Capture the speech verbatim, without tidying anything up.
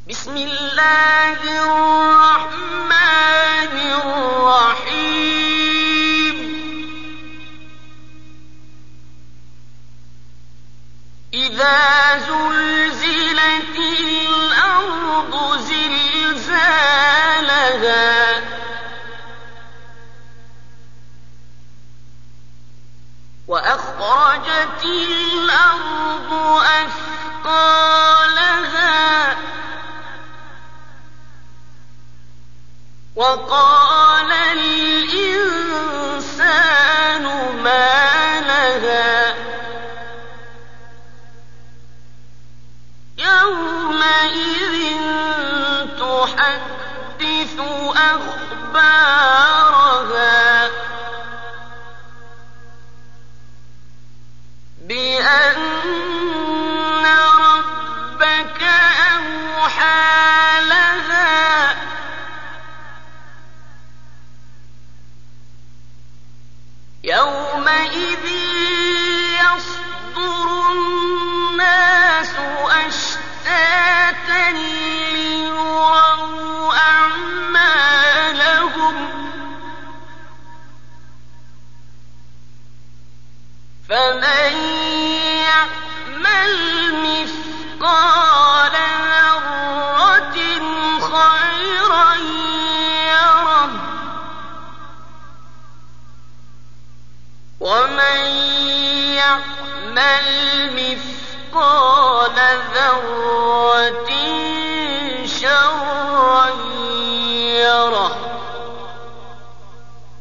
بسم الله الرحمن الرحيم إذا زلزلت الأرض زلزالها وأخرجت الأرض أثقالها وقال الإنسان ما لها يومئذ تحدث أخبارها بأن ربك أوحى لها يومئذ يصدر الناس أشتاتا ليروا أعمالهم فمن يعمل مثقال ذرة خيرا يره ومن يعمل مثقال ذرة شرا